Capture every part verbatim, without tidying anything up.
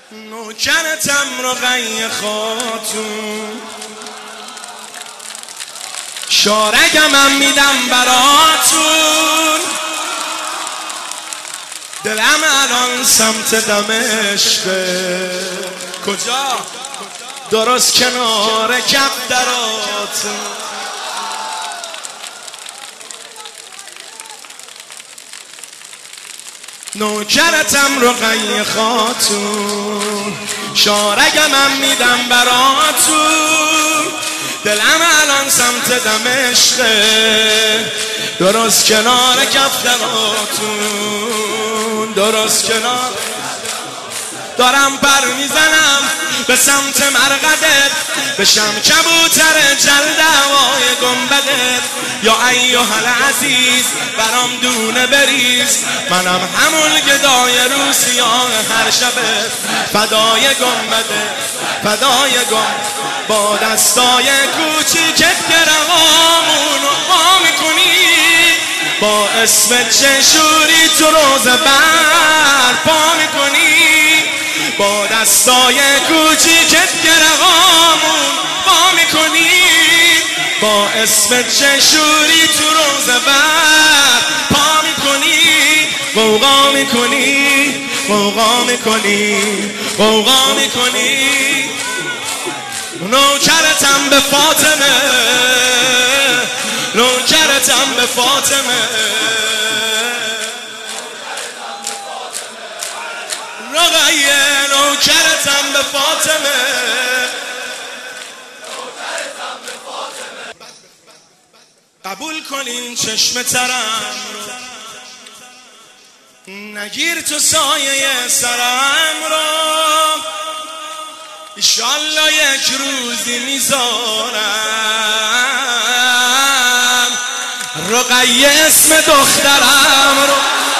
نوکرتم رقیه خاتون، شارگمم میدم براتون. دلم الان سمت دمشقه. کجا؟ درست کنار کف دراتون. نوکرتم رقیه خاتون، شارگمم میدم براتون. دلم الان سمت دمشقه، درست کنار کف دراتون. درست کنار دارم پر میزنم به سمت مرقدت، بشم کبوتر جلد هوای گنبدت. یا ایها العزیز برام دونه بریز، منم همون گدای روسیاه هر شبت. فدای گنبدت، فدای گنبدت، با دستای کوچیکت گرهامونو پا میکنی. با اسم چشوری تو روز بر پا میکنی. با دستای کوچیکت گرهامون پا میکنی. با اسم چشوری تو روز بر پا میکنی. غوغا میکنی، غوغا میکنی، غوغا میکنی. نوکرتم به فاطمه، نوکرتم به فاطمه. رقیه نوکرتم به فاطمه. قبول کنین چشم ترم رو، نگیر تو سایه سرم رو. ایشالله یک روزی میذارم رقیه اسم دخترم رو.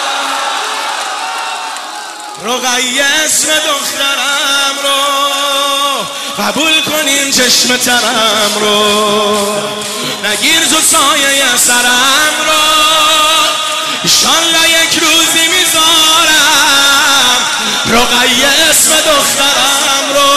رقیه اسم دخترم رو. قبول کنین چشم ترم رو، نگیر تو سایه سرم رو. ایشالله یک روزی میذارم رقیه اسم دخترم رو.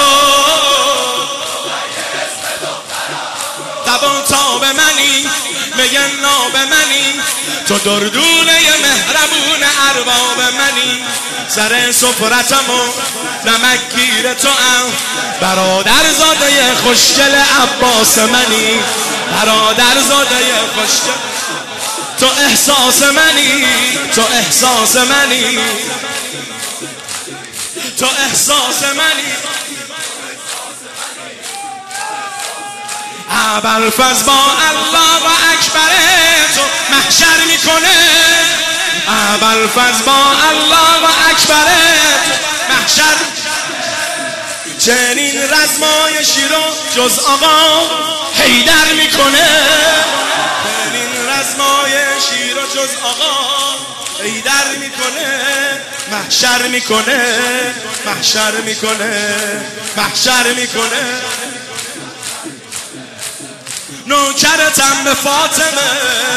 تبان تا به منی، میگن ناب منی، تو دردونه مهربون ارباب منی. سر سفرتمو نمک گیر تو ام، برادر زاده خوشگل عباس منی. برادر زاده خوشگل، تو احساس منی، تو احساس منی، تو احساس منی. ابوالفضل با الله و اکبر تو محشر میکنه. ابوالفضل با الله و اکبر تو محشر. چنین رزمای شیرو جز آقا حیدر میکنه. چنین رزمای شیرو جز آقا حیدر میکنه. محشر میکنه، محشر میکنه، محشر میکنه. نوکرتم به فاطمه،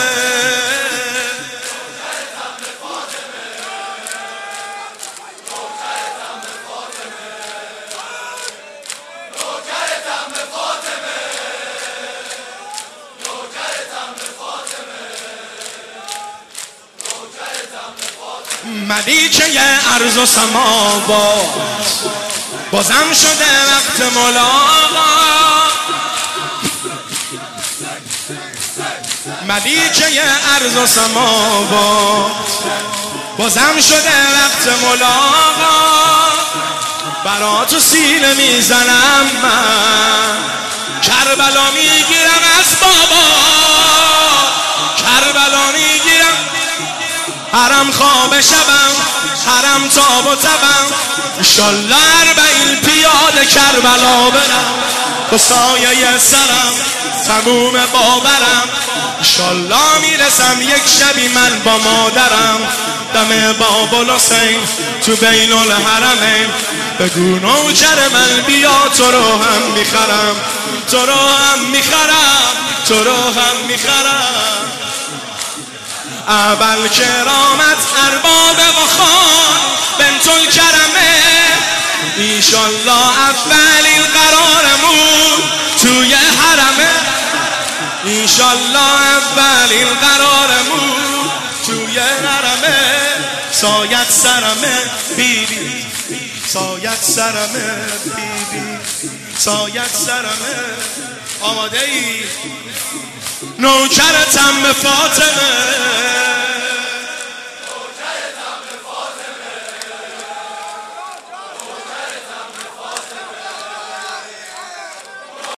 ملیکه ارض و سماوات، بازم شده وقت ملاقات. ملیکه ارض و سماوات، بازم شده وقت ملاقات. برا تو سینه میزنم من، کربلا میگیرم از بابا. کربلا میگیرم، حرم خواب شبم، حرم تاب و تبم. انشالله اربعین پیاده کربلا برم، با سایه سرم تموم باورم. انشالله میرسم یک شبی من با مادرم، دم باب الحسین تو بین الحرمین. بگو نوکر من بیا تو رو هم میخرم، تو رو هم میخرم، تو رو هم میخرم. اول کرامت ارباب و خان بنت الکرمه، ایشالله اولین قرارمون توی حرمه، ایشالله اولین قرارمون توی حرمه. سایت سرمه بی بی، سایت سرمه بی بی، سایت سرمه. آماده ای؟ نوکرتم به فاطمه.